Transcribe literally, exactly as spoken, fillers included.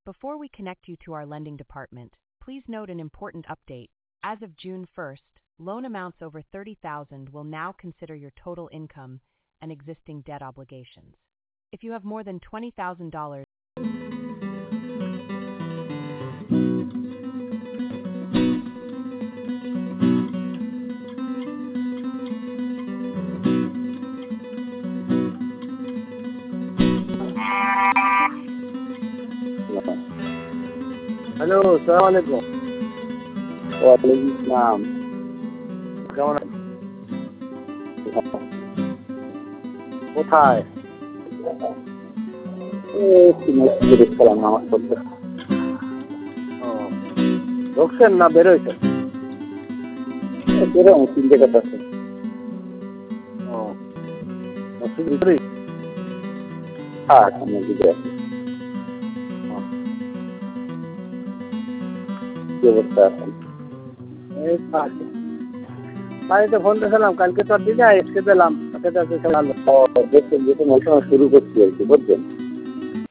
Before we connect you to our lending department, please note an important update. As of June first, loan amounts over thirty thousand dollars will now consider your total income and existing debt obligations. If you have more than twenty thousand dollars, hello, সালাম আলাইকুম। ওয়ালাইকুম আসসালাম। কেমন আছেন? কোথায়? এই একটু মসজিদে দেখছিলাম নামাজ পড়তে। ও, ঢুকছেন না বেরোইছেন? বেরোম তিনটে কথা আছে। ও, মসজিদ ভিতরেই? হ্যাঁ, মসজিদে আছে। কি অবস্থা আছে? এই তো আছে। বাড়িতে ফোন দিয়েছিলাম, কালকে তো আর দিদি আজকে পেলাম। সাথে সাথে ভালো। দেখছেন যেহেতু মৌসুম শুরু করছি আর কি, বুঝছেন?